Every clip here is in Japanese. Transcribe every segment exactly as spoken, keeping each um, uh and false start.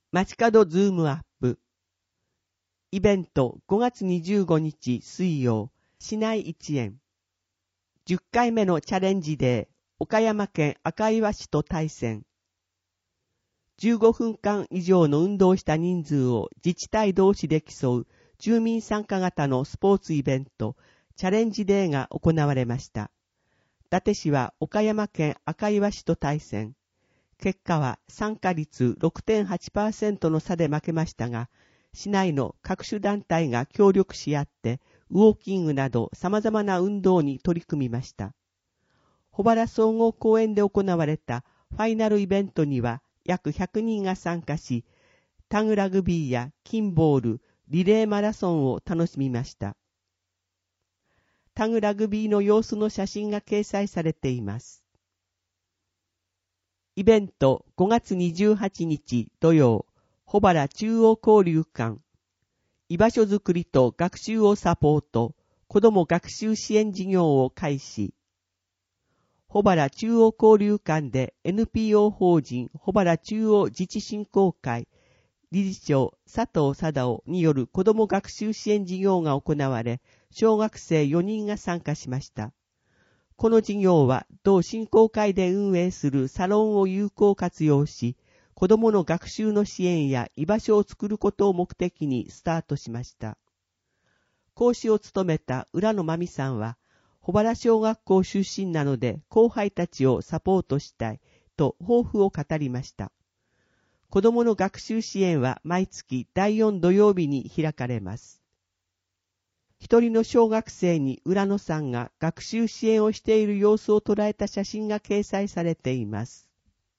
街角ズームアップ。イベントごがつにじゅうごにち水曜、市内一円。じゅっかいめのチャレンジデー、岡山県赤岩市と対戦。じゅうごふんかん以上の運動した人数を自治体同士で競う住民参加型のスポーツイベント、チャレンジデーが行われました。伊達市は岡山県赤岩市と対戦。結果は参加率 ろくてんはちパーセント の差で負けましたが、市内の各種団体が協力し合って、ウォーキングなど様々な運動に取り組みました。保原総合公園で行われたファイナルイベントには約ひゃくにんが参加し、タグラグビーやキンボール、リレーマラソンを楽しみました。タグラグビーの様子の写真が掲載されています。イベントごがつにじゅうはちにち土曜、保原中央交流館。居場所づくりと学習をサポート、子ども学習支援事業を開始。保原中央交流館で エヌピーオー 法人保原中央自治振興会理事長佐藤貞夫による子ども学習支援事業が行われ、小学生よにんが参加しました。この事業は同振興会で運営するサロンを有効活用し、子どもの学習の支援や居場所を作ることを目的にスタートしました。講師を務めた浦野真美さんは、保原小学校出身なので後輩たちをサポートしたいと抱負を語りました。子どもの学習支援は毎月だいよん土曜日に開かれます。一人の小学生に浦野さんが学習支援をしている様子を捉えた写真が掲載されています。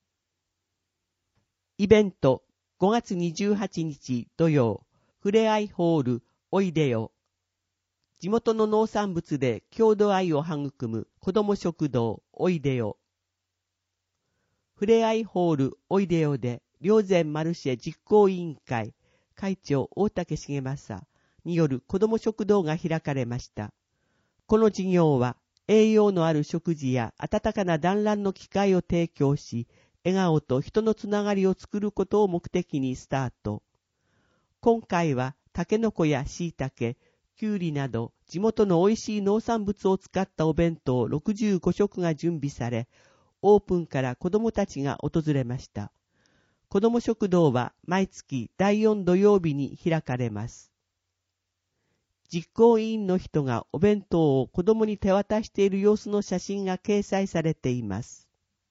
イベントごがつにじゅうはちにち土曜、ふれあいホールおいでよ。地元の農産物で郷土愛を育む子ども食堂おいでよ。ふれあいホールおいでよで霊山マルシェ実行委員会会長大竹重正による子ども食堂が開かれました。この事業は栄養のある食事や温かな団らんの機会を提供し、笑顔と人のつながりを作ることを目的にスタート。今回はタケノコや椎茸、きゅうりなど地元の美味しい農産物を使ったお弁当ろくじゅうごしょくが準備され、オープンから子どもたちが訪れました。子ども食堂は毎月だいよん土曜日に開かれます。実行委員の人がお弁当を子どもに手渡している様子の写真が掲載されています。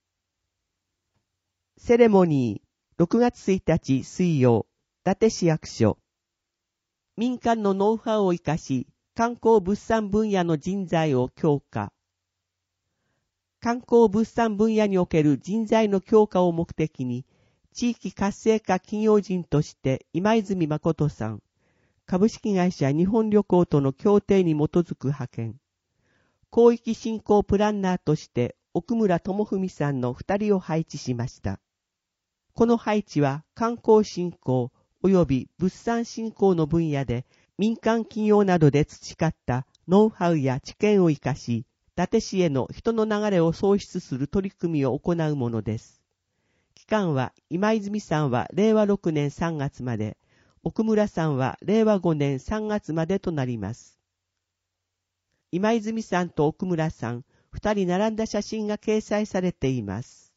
セレモニーろくがつついたち水曜、伊達市役所。民間のノウハウを生かし、観光物産分野の人材を強化。観光物産分野における人材の強化を目的に、地域活性化企業人として今泉誠さん、株式会社日本旅行との協定に基づく派遣。広域振興プランナーとして奥村智文さんのふたりを配置しました。この配置は観光振興及び物産振興の分野で民間企業などで培ったノウハウや知見を生かし、伊達市への人の流れを創出する取り組みを行うものです。期間は今泉さんはれいわろくねんさんがつまで、奥村さんはれいわごねんさんがつまでとなります。今泉さんと奥村さん、二人並んだ写真が掲載されています。